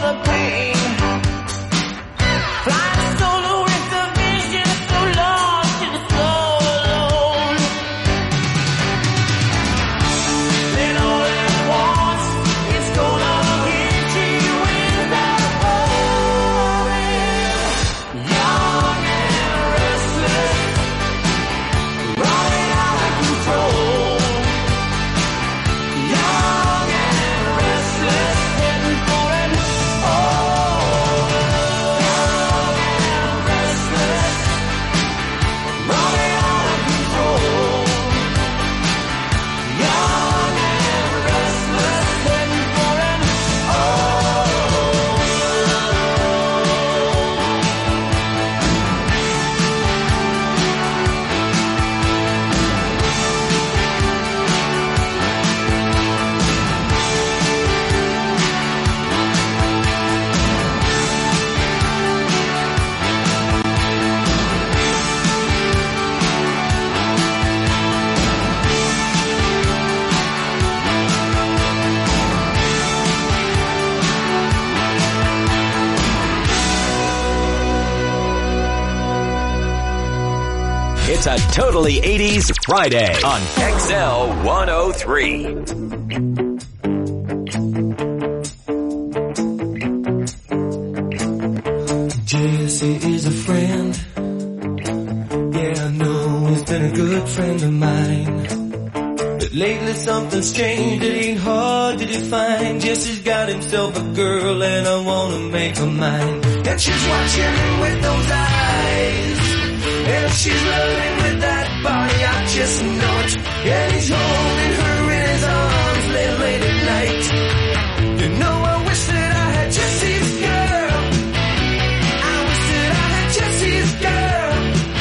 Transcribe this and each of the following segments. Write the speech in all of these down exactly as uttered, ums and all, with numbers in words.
It's a totally eighties Friday on X L one oh three. Jesse is a friend. Yeah, I know he's been a good friend of mine. But lately something's changed, it ain't hard to define. Jesse's got himself a girl and I wanna make her mine. And she's watching him with those eyes, and she's loving with that body, I just know it. And he's holding her in his arms late, late at night. You know, I wish that I had Jesse's girl. I wish that I had Jesse's girl.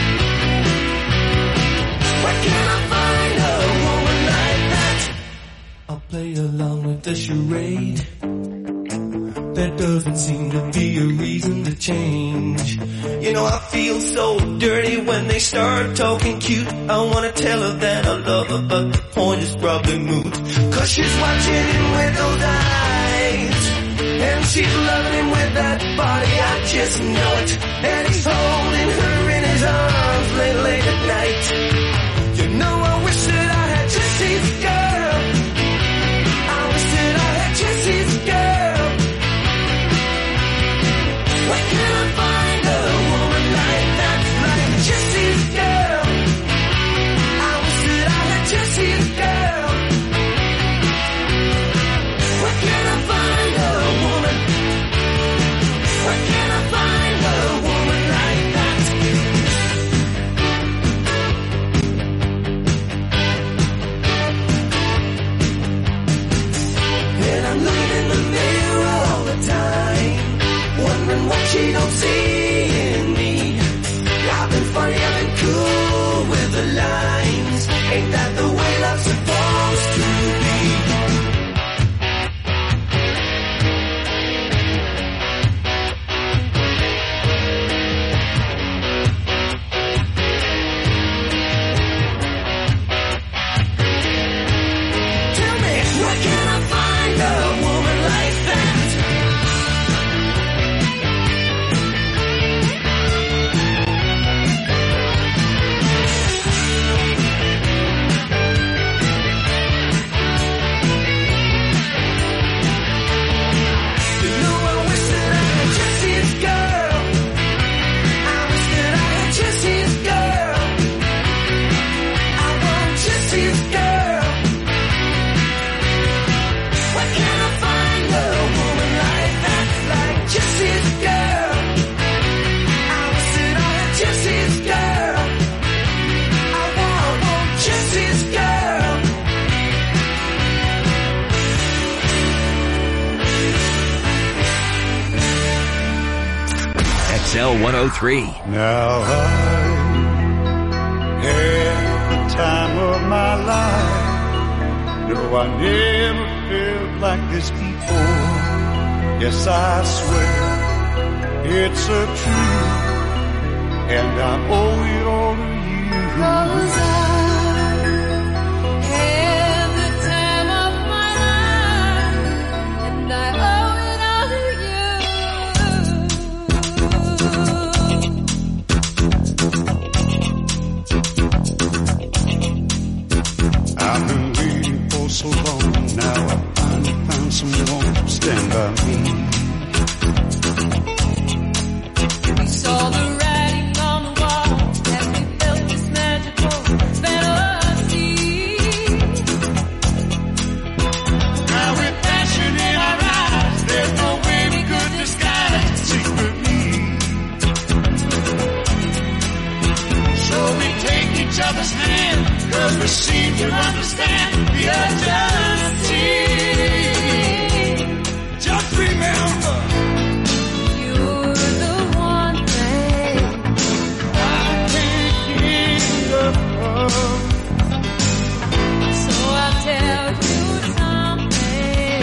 Where can I find a woman like that? I'll play along with the charade. There doesn't seem to be a reason to change. You know, I feel so dirty when they start talking cute. I wanna tell her that I love her, but the point is probably moot. Cause she's watching him with those eyes, and she's loving him with that body, I just know it. And he's holding her in his arms late, late at night. You know, I wish that I had Jesse's girl. I wish that I had Jesse's girl. Where can I find a woman like that, like Jesse's girl? I wish that I had Jesse's girl. Where can I find a woman? Where can I find a woman like that? And I'm looking in the mirror all the time, wondering what she don't see in me. I've been funny, I've been cool with the lines. Ain't that the way love's supposed to be? Tell me, where can I find a woman like that? X L one oh three. Now I had the time of my life. No, I never felt like this before. Yes, I swear it's a truth, and I owe it all to you. 'Cause I had the time of my life, and I owe it all to you. never seem to understand the urgency. Just remember, You're the one thing I can't get enough. So I'll tell you something.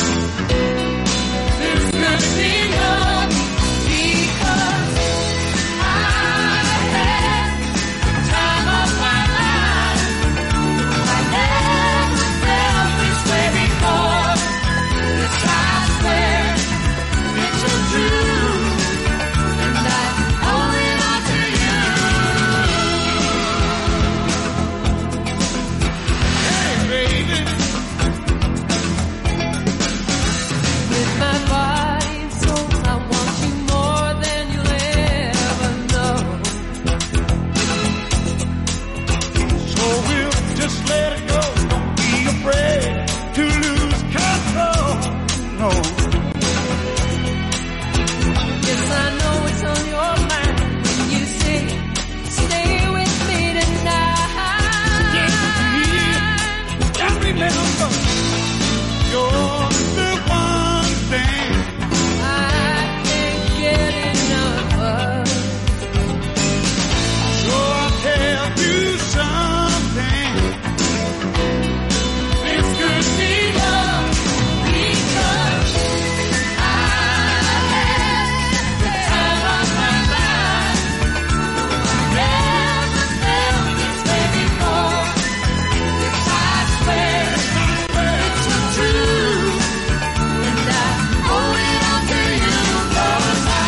This could be love Because I had the time of my life. I never felt this way before. This I swear it's so true. And I owe it all to you. Hey, baby. With my body and soul, I want you more than you'll ever know. So we'll just let it go. Don't be afraid to lose control. No. Yes, I know it's on your mind when you say, stay with me tonight. And remember, you're the one thing I can't get enough of. so I'll tell you something. This could be love Because I had the time of my life. Never felt this way before. This I swear it's so true. And I owe it all to you. 'Cause I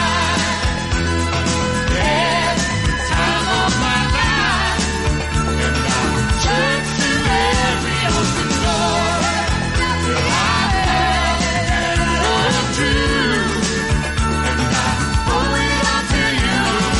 had the time of my life. And I searched through every open door. Till I found love true. And I owe it all to you.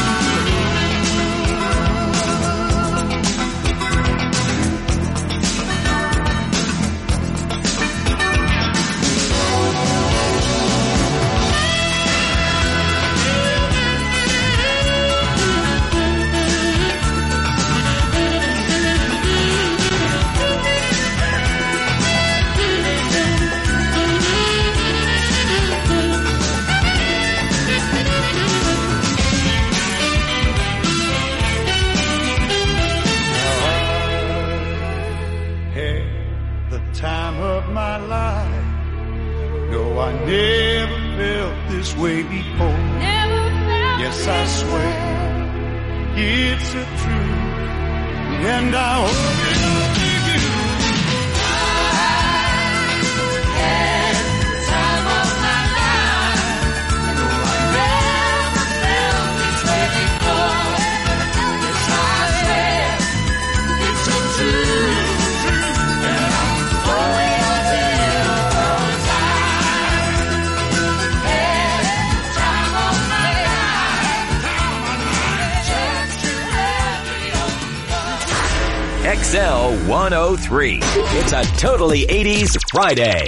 had the time of my life. No, I never felt this way before. Never felt Yes, I this swear. way. It's a truth, and I owe it all to you. Had the time of my life. Never felt this way before. Yes, I swear it's so true. And I owe it all to you. 'Cause I had the time of my life. Searched through every open door. X L one oh three. It's a totally eighties Friday.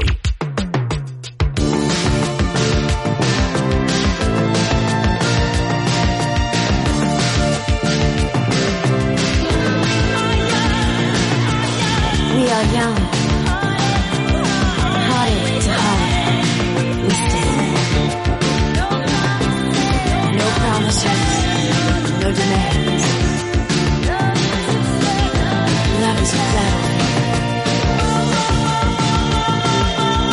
We are young, hearted to heart, we stand. No promises, no demands. Love is a flower.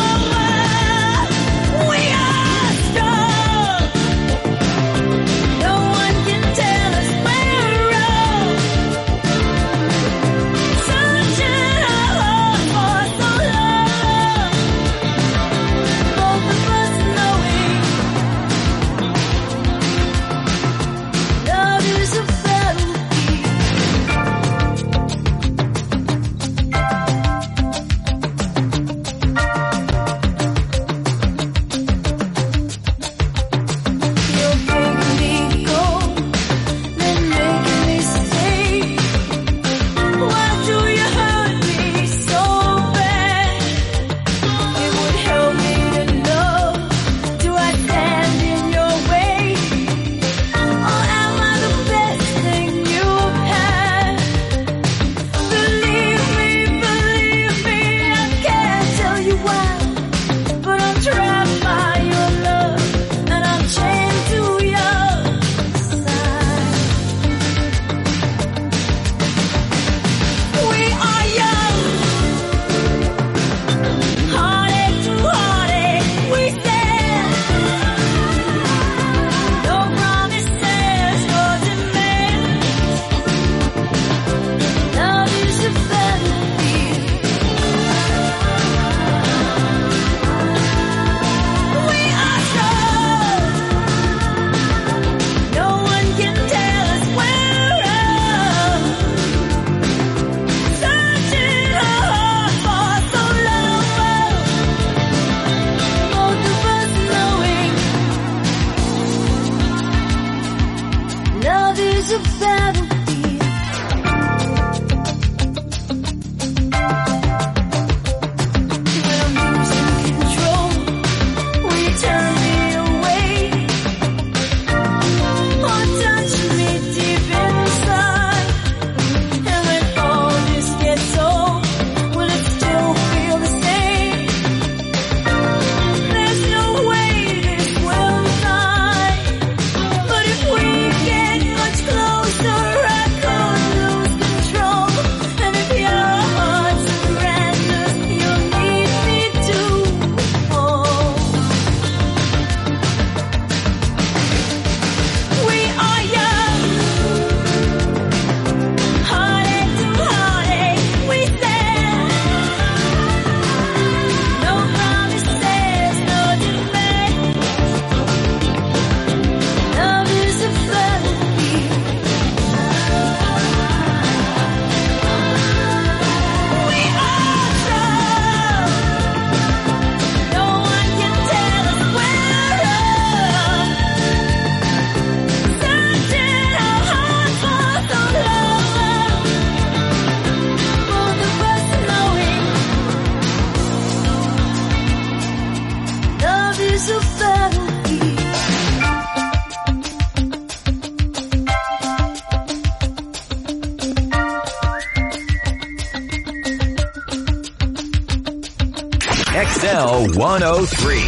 X L one oh three.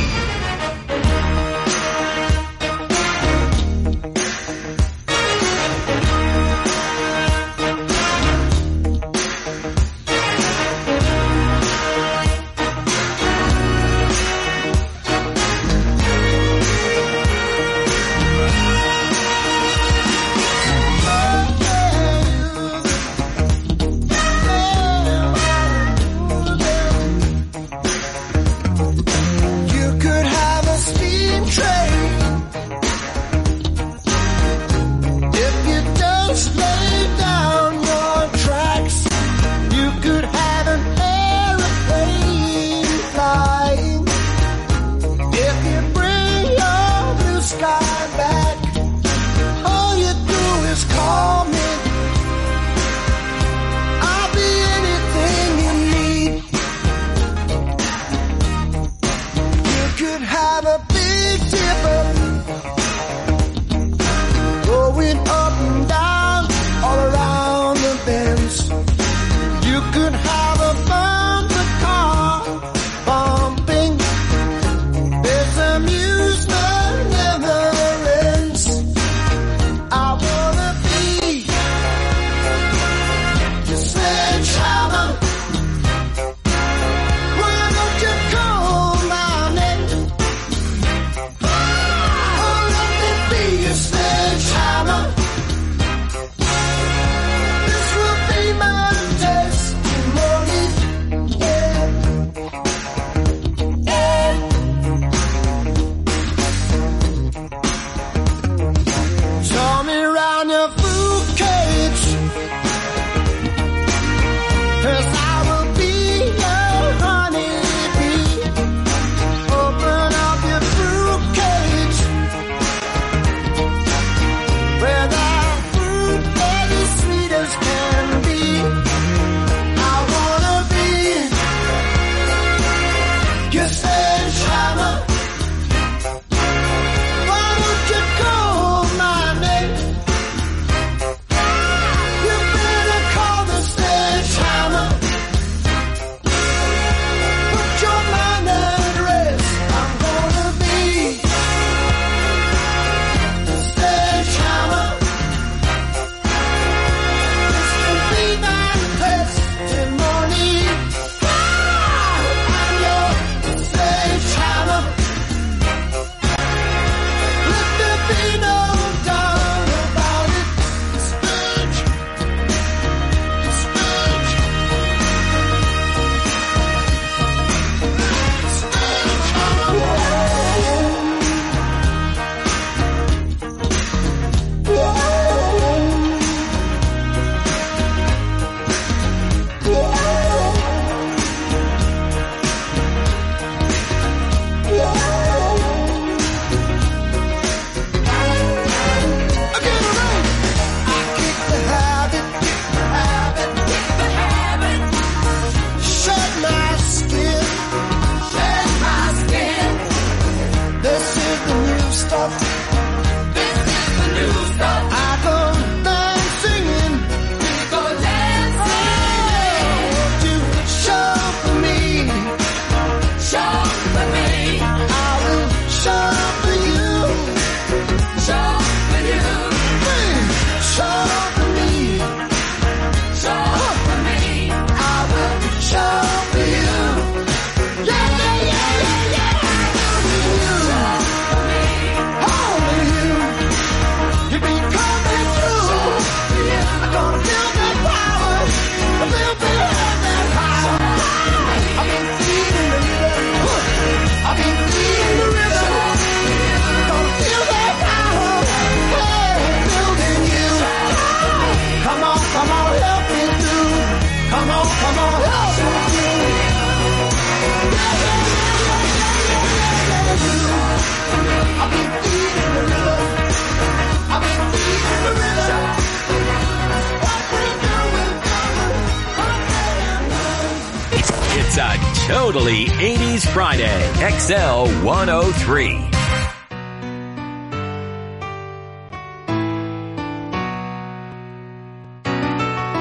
It's a totally eighties Friday. X L one oh three.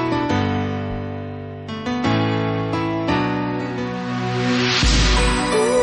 Ooh.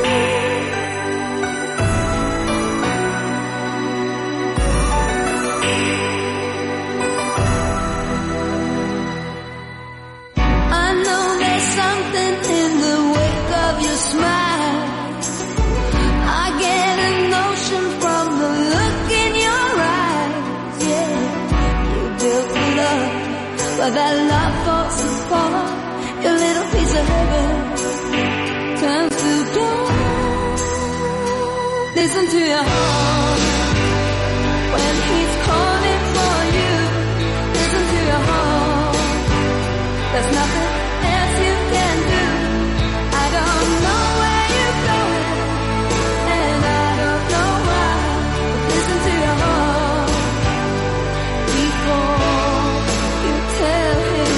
that love falls apart, your little piece of heaven turns to gold. Listen to your heart when he's calling for you. Listen to your heart. There's nothing else you can do. I don't know where you're going, and I don't know why. But listen to your heart before you tell him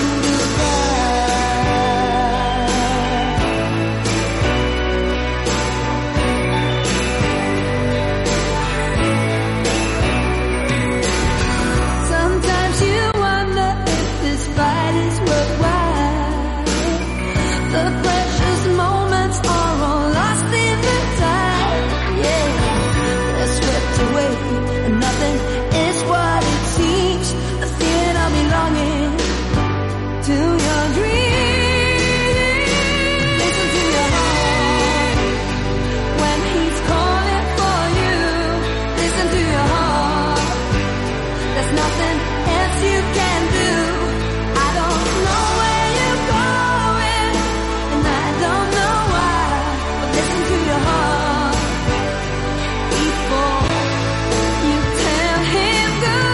goodbye. Sometimes you wonder if this fight is worthwhile. The precious moments are all lost in the tide. Yeah, they're swept away, and nothing is what it seems. The feeling of belonging to your dreams. Listen to your heart when he's calling for you. Listen to your heart. There's nothing else you can do. I don't know where you're going, and I don't know why. But listen to your heart before you tell him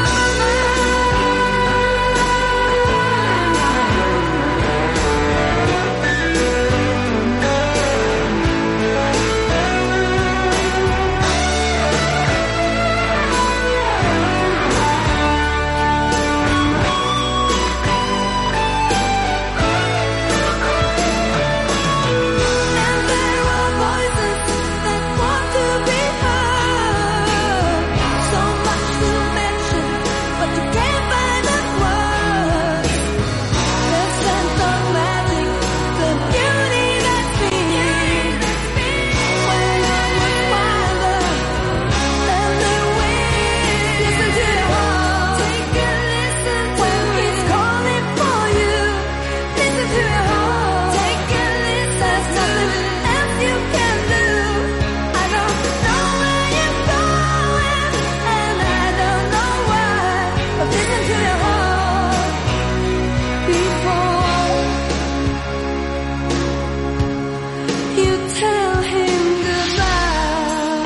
And there are voices that want to be heard. So much to mention, but you can't find the words. The sense of magic, the beauty that's been. When you're much wider than the wind. Listen to your heart. Take a listen when he's calling for you. Listen to your heart. Take a listen. There's nothing else you can do. I don't know where you're going, and I don't know why. But listen to your heart before you tell him goodbye.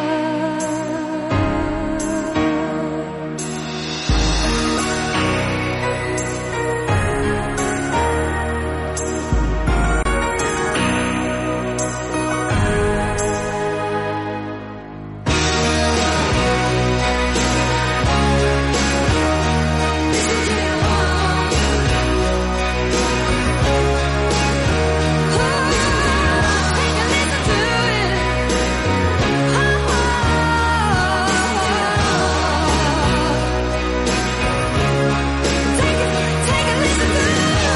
Listen to your heart. Take a listen to it. Take it, take a listen to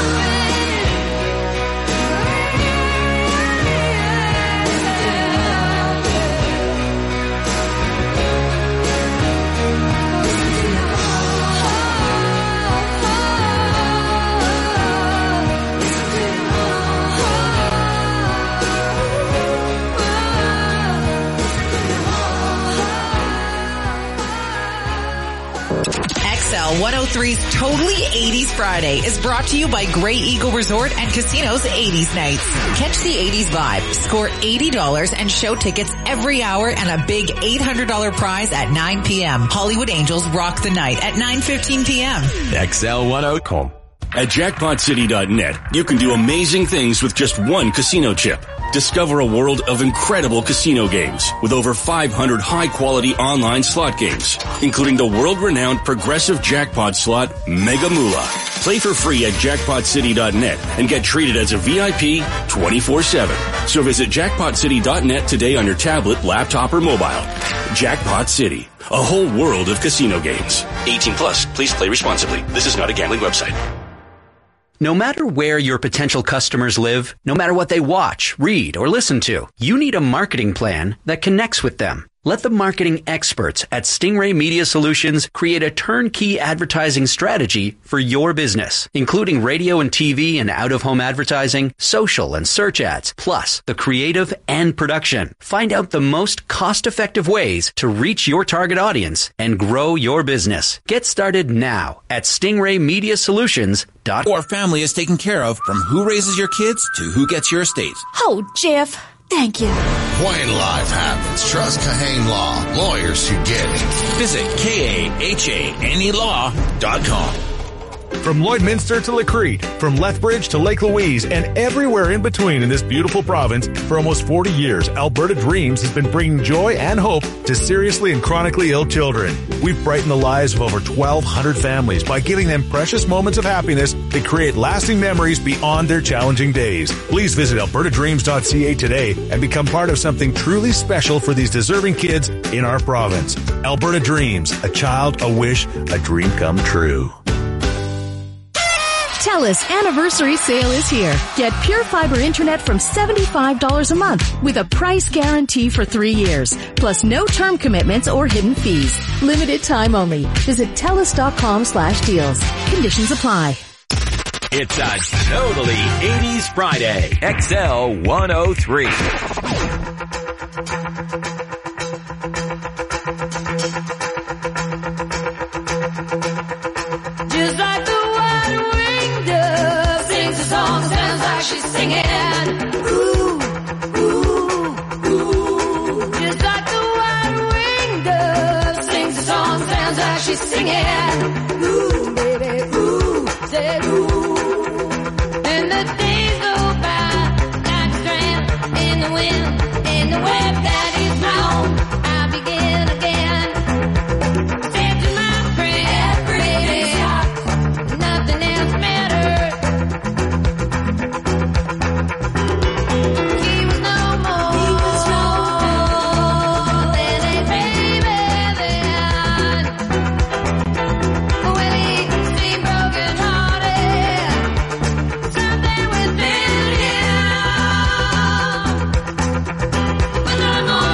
X L one oh three's Totally eighties Friday is brought to you by Grey Eagle Resort and Casino's eighties Nights. Catch the eighties vibe, score eighty dollars and show tickets every hour and a big eight hundred dollars prize at nine p.m. Hollywood Angels rock the night at nine fifteen p.m. X L ten Com. At jackpot city dot net, you can do amazing things with just one casino chip. Discover a world of incredible casino games with over five hundred high-quality online slot games, including the world-renowned progressive jackpot slot Mega Moolah. Play for free at jackpot city dot net and get treated as a V I P twenty-four seven. So visit jackpot city dot net today on your tablet, laptop, or mobile. Jackpot City, a whole world of casino games. eighteen plus, please play responsibly. This is not a gambling website. No matter where your potential customers live, no matter what they watch, read, or listen to, you need a marketing plan that connects with them. Let the marketing experts at Stingray Media Solutions create a turnkey advertising strategy for your business, including radio and T V and out-of-home advertising, social and search ads, plus the creative and production. Find out the most cost-effective ways to reach your target audience and grow your business. Get started now at stingray media solutions dot com. Our family is taken care of, from who raises your kids to who gets your estate. Oh, Jeff, thank you. When life happens, trust Kahane Law. Lawyers who get it. Visit K A H A N E law dot com. From Lloydminster to Lacrete, from Lethbridge to Lake Louise, and everywhere in between in this beautiful province, for almost forty years, Alberta Dreams has been bringing joy and hope to seriously and chronically ill children. We've brightened the lives of over twelve hundred families by giving them precious moments of happiness that create lasting memories beyond their challenging days. Please visit alberta dreams dot c a today and become part of something truly special for these deserving kids in our province. Alberta Dreams, a child, a wish, a dream come true. TELUS anniversary sale is here. Get Pure Fiber Internet from seventy-five dollars a month with a price guarantee for three years, plus no term commitments or hidden fees. Limited time only. Visit TELUS.com slash deals. Conditions apply. It's a totally eighties Friday. X L one oh three. Just like the white winged dove sings a song, sounds like she's singing. Ooh, ooh, ooh. Just like the white winged dove sings a song, sounds like she's singing. Ooh, baby, ooh, say ooh. And the days go by like a strand in the wind, in the web that is blown. I begin again. Said to my friend, baby, nothing else matters. He was no more, he was no more than a baby then. Well, he seemed broken hearted, something within him was no more.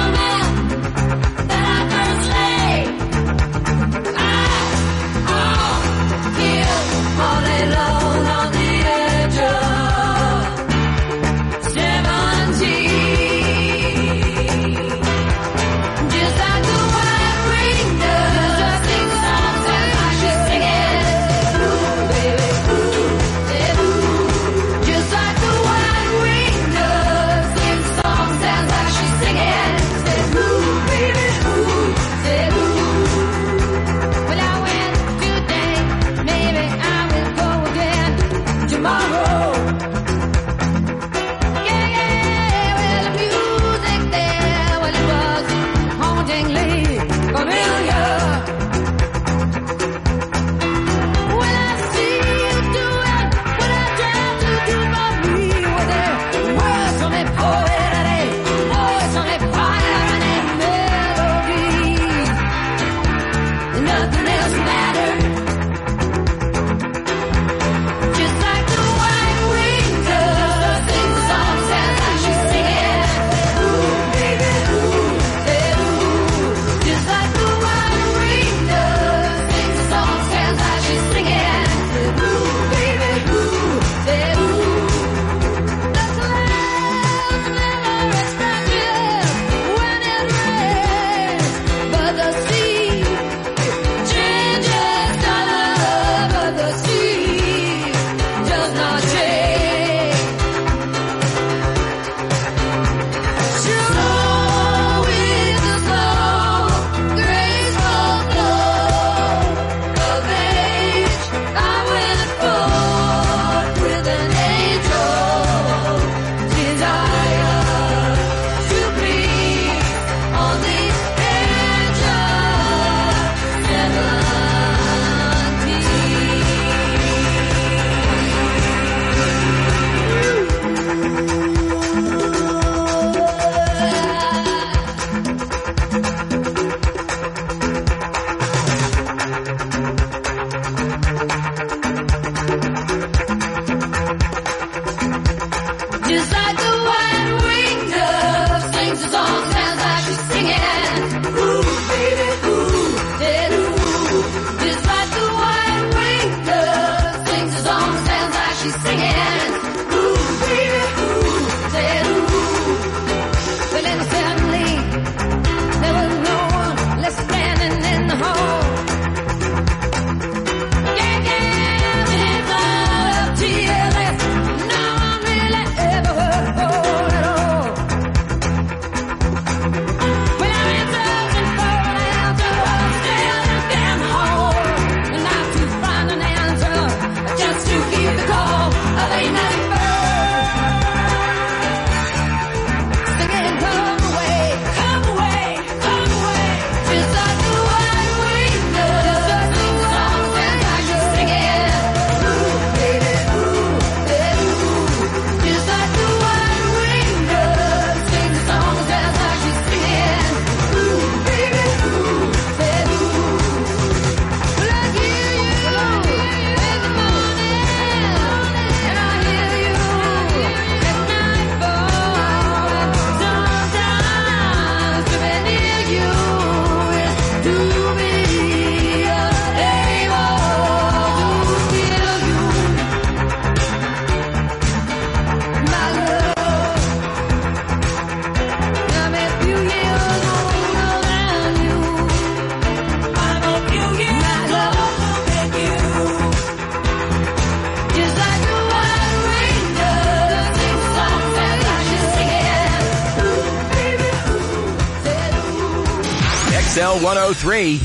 X L one oh three.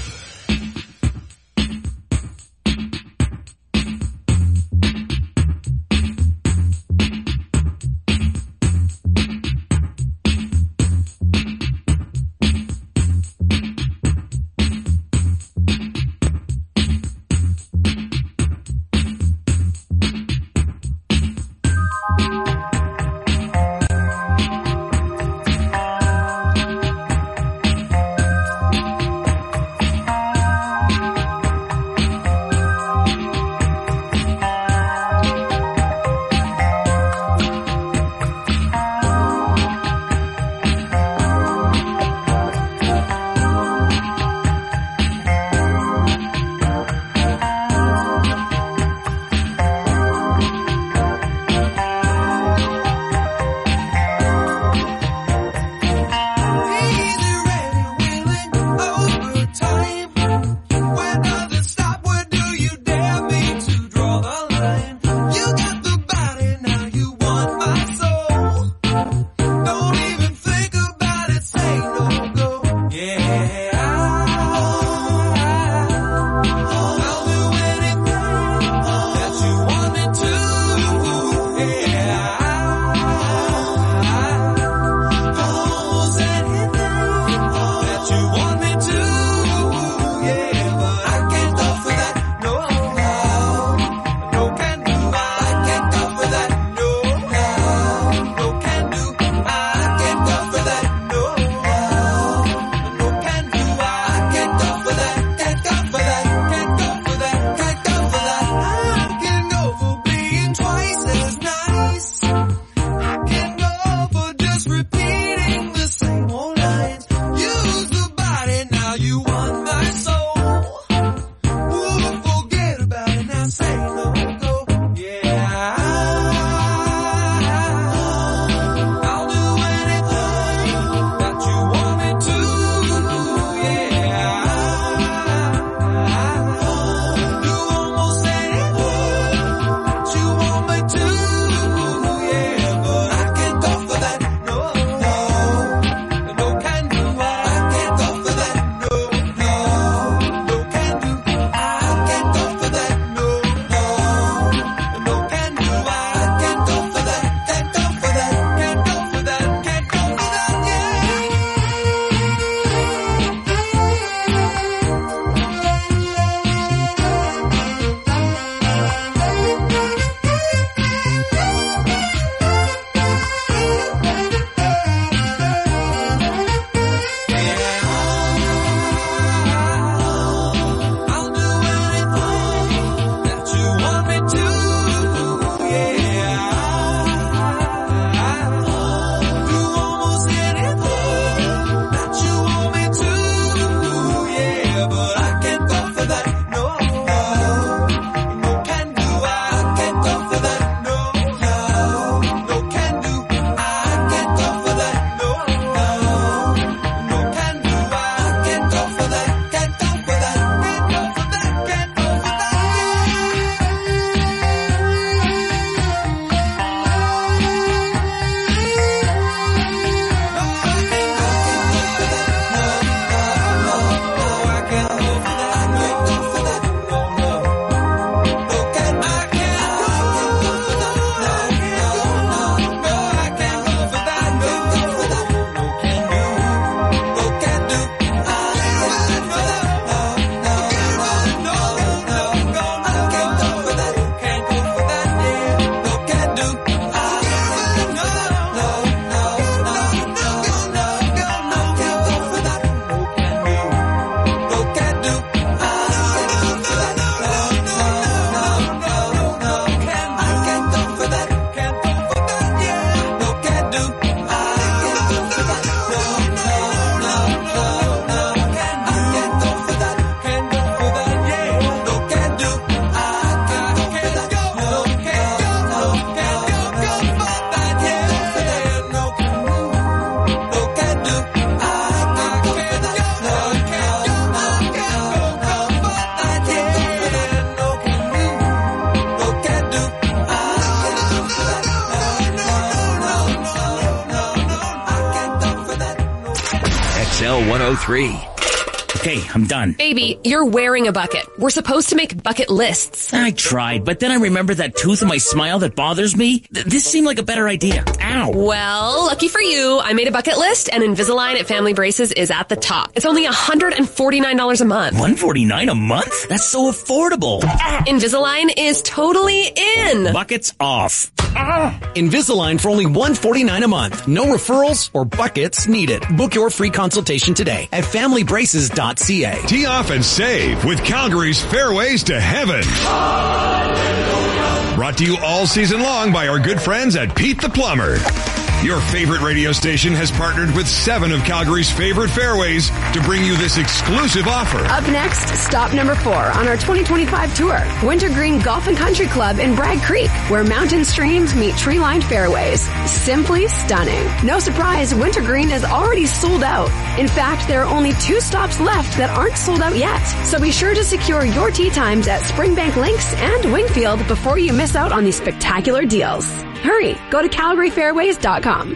oh three. Okay, I'm done. Baby, you're wearing a bucket. We're supposed to make bucket lists. I tried, but then I remember that tooth in my smile that bothers me. Th- this seemed like a better idea. Ow. Well, lucky for you, I made a bucket list, and Invisalign at Family Braces is at the top. It's only one hundred forty-nine dollars a month. one hundred forty-nine dollars a month? That's so affordable. Invisalign is totally in. Buckets off. Invisalign for only one hundred forty-nine dollars a month. No referrals or buckets needed. Book your free consultation today at family braces dot c a. Tee off and save with Calgary's Fairways to Heaven. Brought to you all season long by our good friends at Pete the Plumber. Your favorite radio station has partnered with seven of Calgary's favorite fairways to bring you this exclusive offer. Up next, stop number four on our twenty twenty-five tour, Wintergreen Golf and Country Club in Bragg Creek, where mountain streams meet tree-lined fairways. Simply stunning. No surprise, Wintergreen is already sold out. In fact, there are only two stops left that aren't sold out yet. So be sure to secure your tee times at Springbank Links and Wingfield before you miss out on these spectacular deals. Hurry, go to calgary fairways dot com.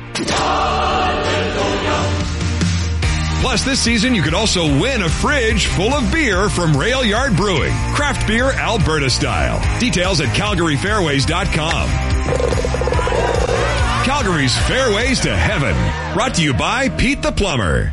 Plus, this season, you could also win a fridge full of beer from Rail Yard Brewing. Craft beer Alberta style. Details at calgary fairways dot com. Calgary's Fairways to Heaven. Brought to you by Pete the Plumber.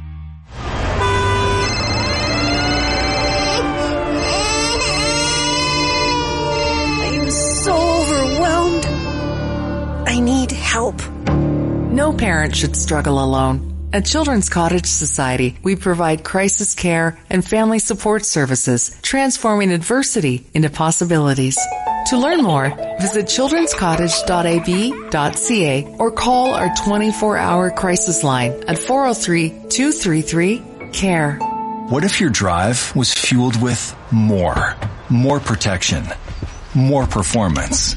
I'm so overwhelmed. I need help. No parent should struggle alone. At Children's Cottage Society, we provide crisis care and family support services, transforming adversity into possibilities. To learn more, visit children's cottage dot a b dot c a or call our twenty-four hour crisis line at four oh three, two three three, C A R E. What if your drive was fueled with more? More protection. More performance.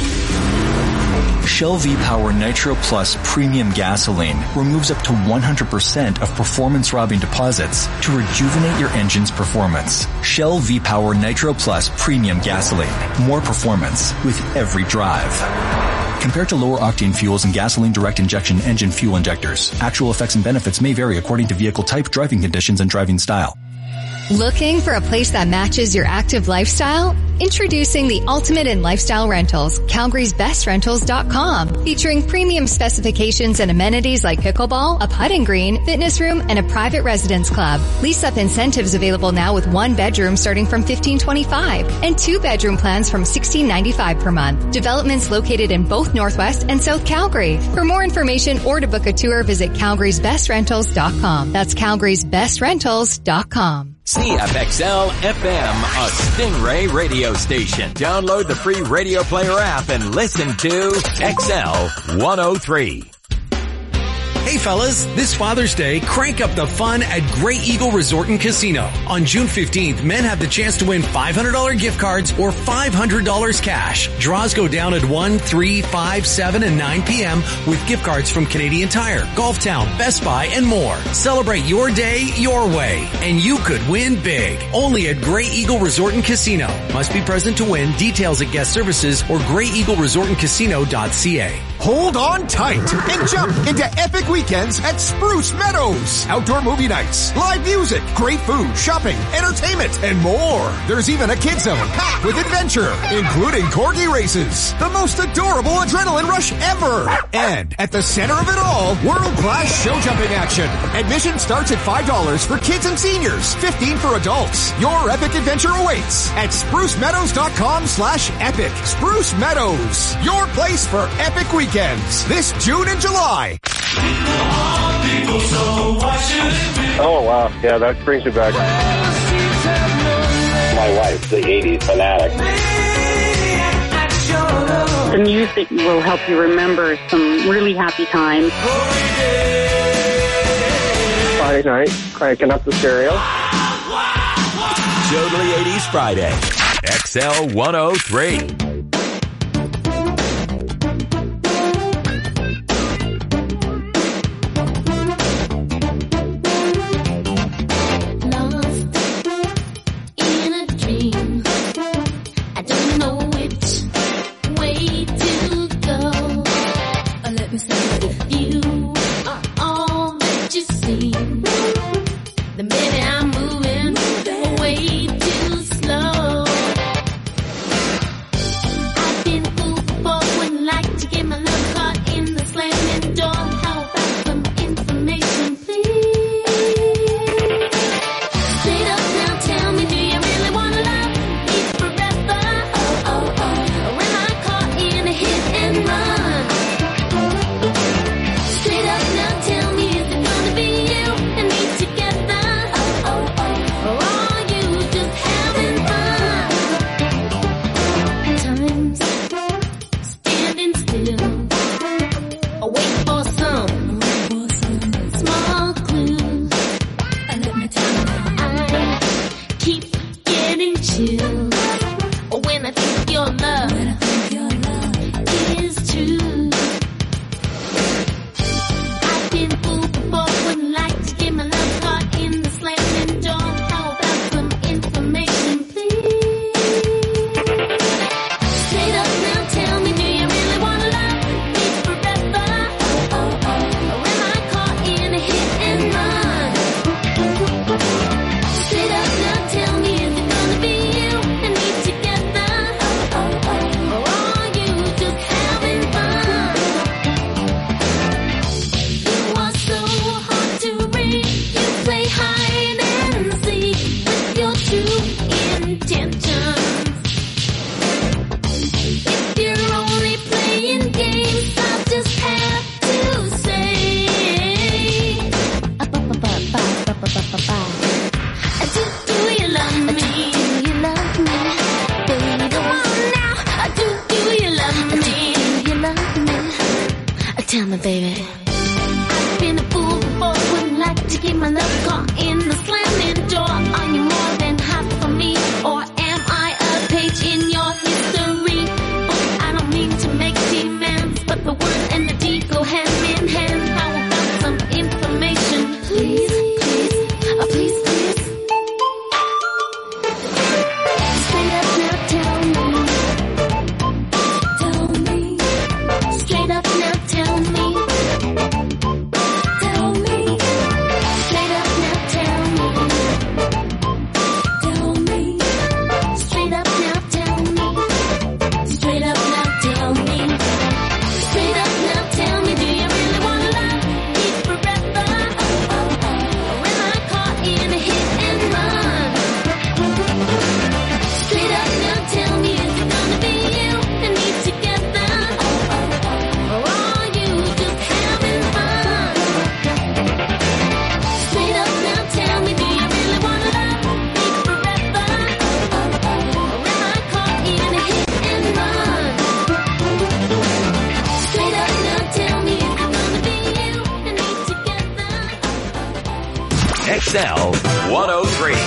Shell V-Power Nitro Plus Premium Gasoline removes up to one hundred percent of performance-robbing deposits to rejuvenate your engine's performance. Shell V-Power Nitro Plus Premium Gasoline. More performance with every drive. Compared to lower octane fuels and gasoline direct injection engine fuel injectors, actual effects and benefits may vary according to vehicle type, driving conditions, and driving style. Looking for a place that matches your active lifestyle? Introducing the Ultimate in Lifestyle Rentals, Calgary's Best Rentals dot com, featuring premium specifications and amenities like pickleball, a putting green, fitness room, and a private residence club. Lease-up incentives available now with one bedroom starting from fifteen twenty-five and two bedroom plans from sixteen ninety-five per month. Developments located in both Northwest and South Calgary. For more information or to book a tour, visit Calgary's Best Rentals dot com. That's Calgary's Best Rentals dot com. C F X L F M, a Stingray radio station. Download the free Radio Player app and listen to X L one oh three. Hey fellas, this Father's Day, crank up the fun at Great Eagle Resort and Casino. On June fifteenth, men have the chance to win five hundred dollars gift cards or five hundred dollars cash. Draws go down at one, three, five, seven, and nine p.m. with gift cards from Canadian Tire, Golf Town, Best Buy, and more. Celebrate your day your way, and you could win big. Only at Great Eagle Resort and Casino. Must be present to win. Details at guest services or great eagle resort and casino dot c a. Hold on tight and jump into epic weekends at Spruce Meadows. Outdoor movie nights, live music, great food, shopping, entertainment, and more. There's even a kid zone packed with adventure, including corgi races, the most adorable adrenaline rush ever. And at the center of it all, world-class show jumping action. Admission starts at five dollars for kids and seniors, fifteen dollars for adults. Your epic adventure awaits at spruce meadows dot com slash epic. Spruce Meadows, your place for epic weekends. This June and July. Oh, wow. Yeah, that brings me back. My wife, the eighties fanatic. The music will help you remember some really happy times. Friday night, cranking up the stereo. Totally eighties Friday. X L one oh three. intentions. If you're only playing games, I'll just have to say, do, do you love me? Do you love me? Baby, come on now. Do, do you love me? Do you love me? Tell me, baby. I've been a fool before, wouldn't like to keep my love caught in the slamming door. Are you more than half for me, or am I a page in your history book? I don't mean to make demands, but the word and the deed go hand in hand. How about some information, please, please, oh please, please. Straight up now, tell me, tell me. Straight up now, tell me. Tell me. Straight up now, tell me. Tell me. Straight up now, tell me. Straight up now, tell me. Straight up now, tell me, do you really wanna love me forever? Oh, oh, oh. Or am I caught in a hit and run? Straight up now, tell me, is it gonna be you and me together? Oh, oh, oh. Or are you just having fun? Straight up now, tell me, do you really wanna love me forever? Oh, oh, oh. Or am I caught in a hit and run? Straight up now, tell me, is it gonna be you and me together? X L one oh three.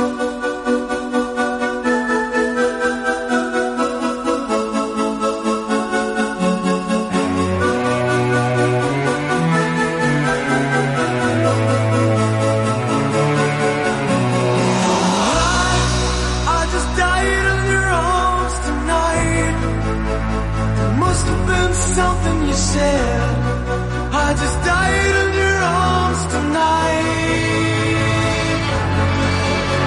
I just died in your arms tonight. There must have been something you said. I just died in your arms tonight.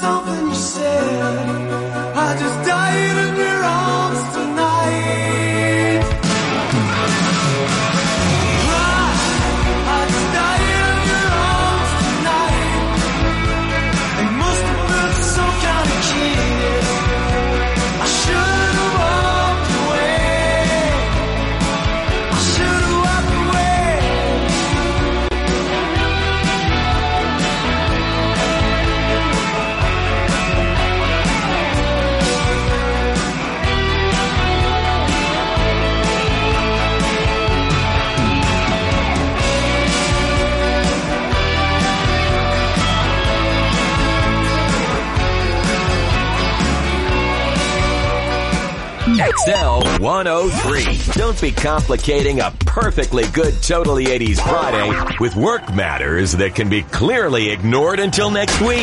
something you said. I just died in your arms tonight. I, I just died in your arms tonight. It must have been some kind of kiss. I should have walked away. I should have walked away. X L one oh three. Don't be complicating a perfectly good Totally eighties Friday with work matters that can be clearly ignored until next week.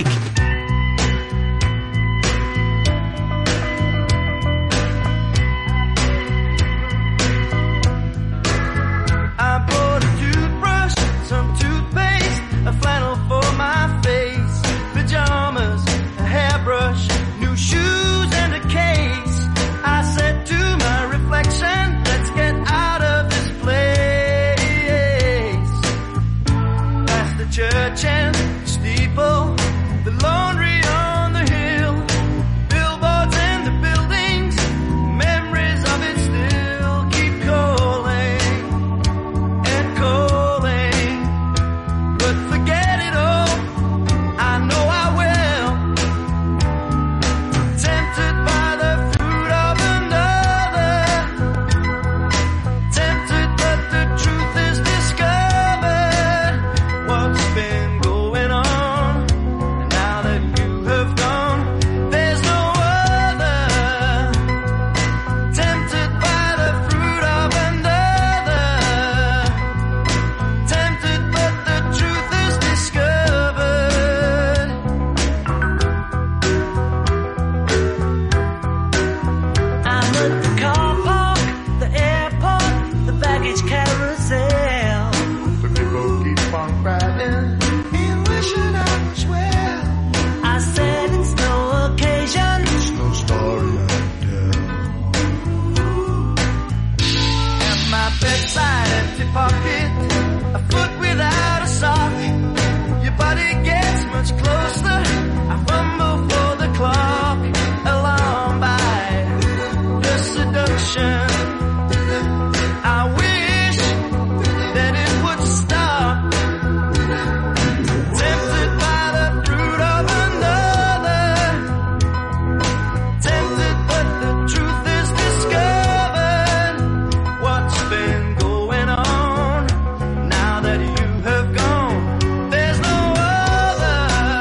I bought a toothbrush, some toothpaste, a flannel for my face, pajamas, a hairbrush, new shoes and a case. I said to my reflection, let's get out of this place. Past the church and the steeple, the laundry on the hill, billboards and the buildings, memories of it still keep calling and calling. But forget it all, I know I will. Tempted by the fruit of another, tempted but the truth is discovered. What's been going on? And now that you have gone, there's no other. Tempted by the fruit of another, tempted but the truth is discovered. I'm at the car park, the airport, the baggage carousel. The people keep on riding and wishing I was well. I said it's no occasion, it's no story I tell. At my bedside, empty pocket, a foot without a sock. Your body gets much closer. I fumble for the clock, alarmed by the seduction. I wish that it would stop. Tempted by the fruit of another, tempted but the truth is discovered. What's been going on? Now that you have gone, there's no other.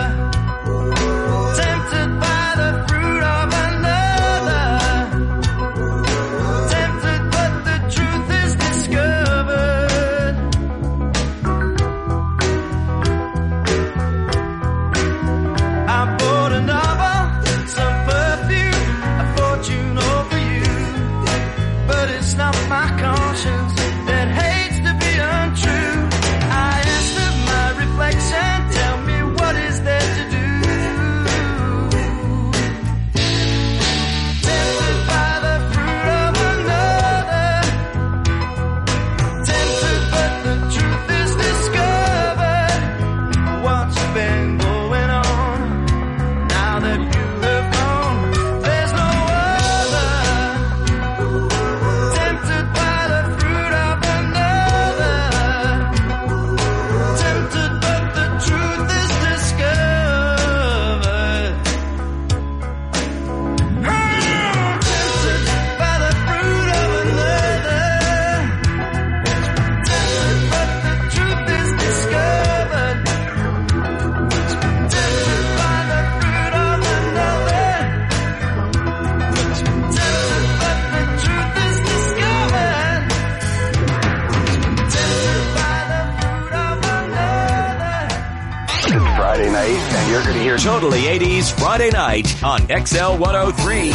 Tempted by the fruit of another, tempted but the truth is discovered. I bought a novel, some perfume, a fortune over you. But it's not my conscience that hates to be untrue. I asked of my reflection, tell me what is there to do. Tempted by the fruit of another, tempted but the truth is discovered. What's been going on? Now that you have gone, there's no other. Tempted by the fruit of another, tempted but the truth is discovered. Tempted by the fruit of another, tempted but the truth is discovered. Tempted by the fruit of another, tempted but the truth is discovered. Tempted by the fruit of another. Friday night, and you're going to hear Totally eighties Friday night on X L one oh three.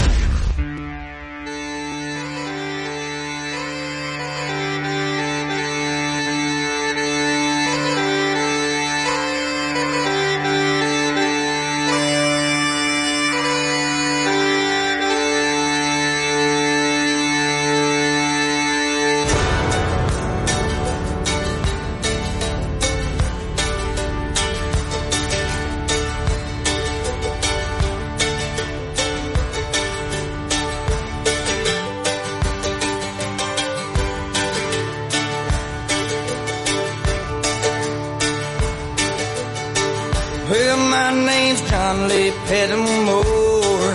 fondly pet him more.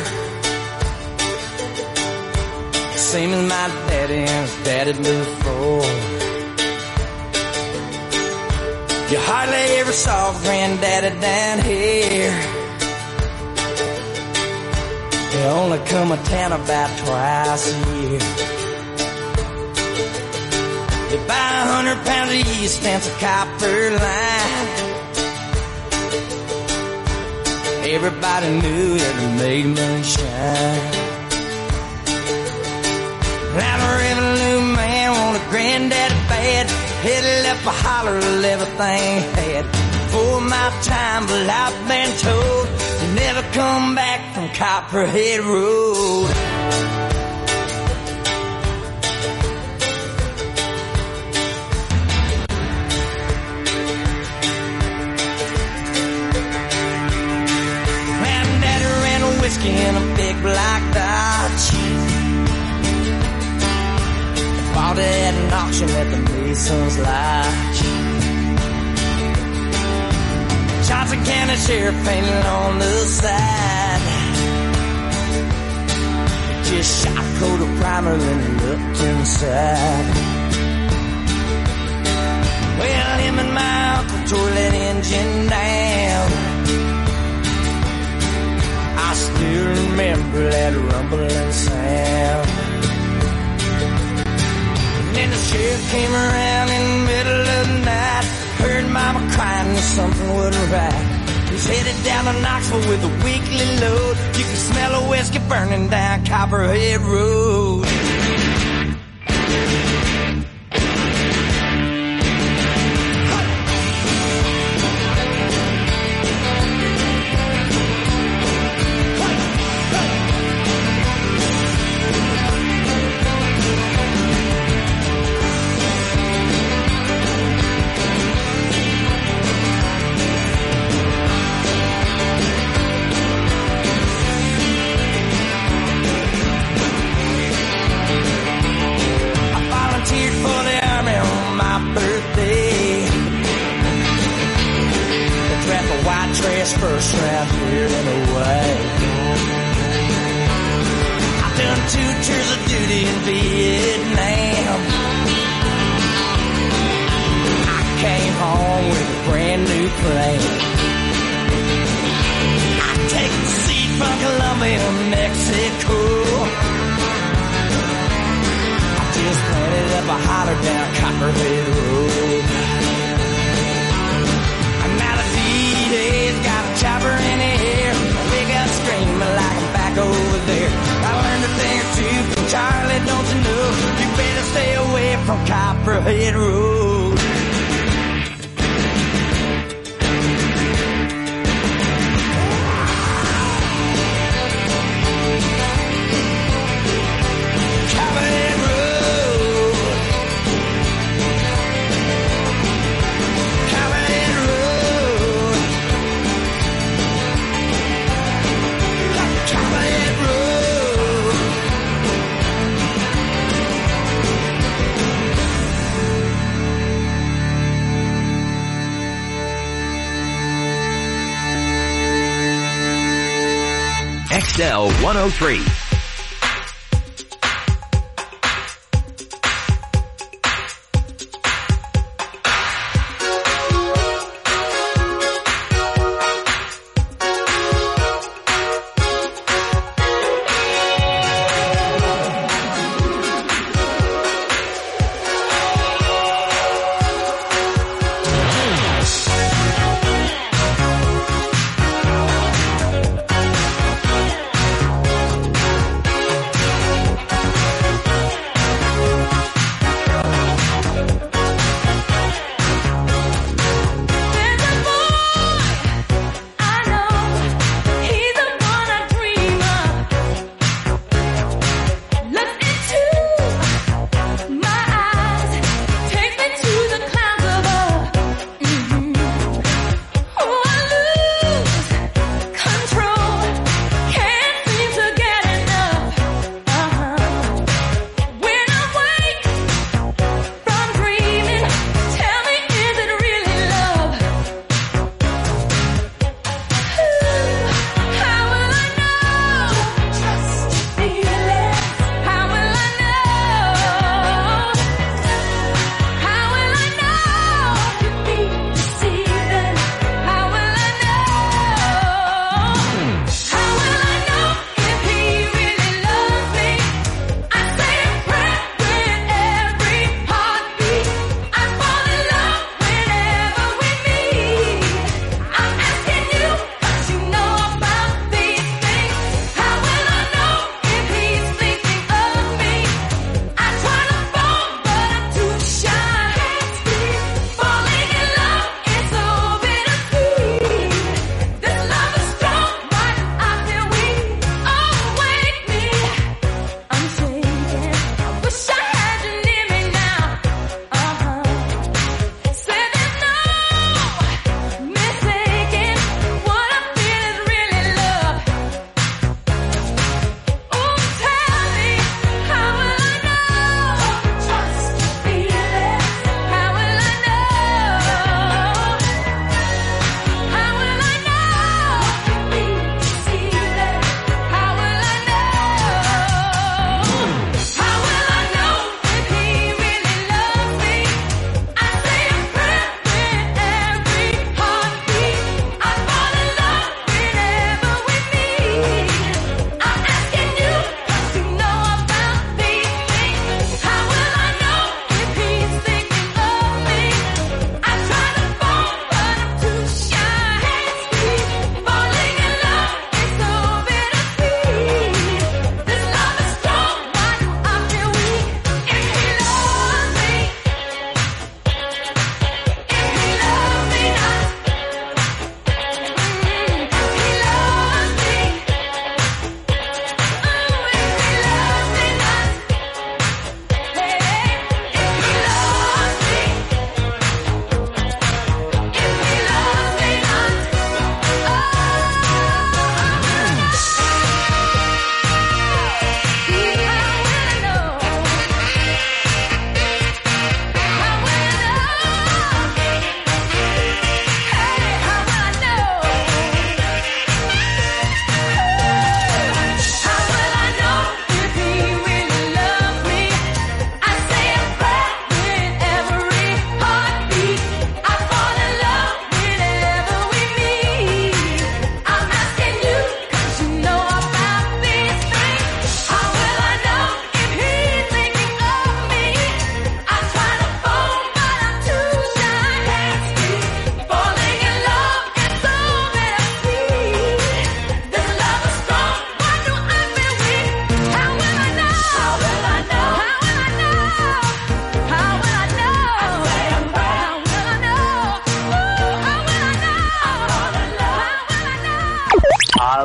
Same as my daddy and his daddy before. You hardly ever saw granddaddy down here. They only come to town about twice a year. They buy a hundred pounds of yeast, fence a copper line. Everybody knew that it made moonshine. Now the revenue man wanted granddaddy bad. Headed up a holler of everything he had. Before my time, but I've been told you never come back from Copperhead Road. Granddaddy ran a whiskey in a big black Dodge. Bought it at an auction at the Mason's Lodge. Johnson County Sheriff painted on the side. Just shot a coat of primer and looked inside. Well, him and my uncle tore that engine down. I still remember that rumbling sound. Then the sheriff came around in the middle of the night. Heard mama crying that something wasn't right. He's headed down to Knoxville with a weekly load. You can smell a whiskey burning down Copperhead Road. First round here and away. I've done two tours of duty in Vietnam. I came home with a brand new plane. I take the seat from Colombia to Mexico. I just planted up a holler down Copperhead Road. Got a chopper in the air, big up screaming like I'm back over there. I learned a thing or two from Charlie, don't you know? You better stay away from Copperhead Road. Copperhead Road. Copperhead Road. X L one oh three.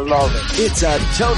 love it. It's a total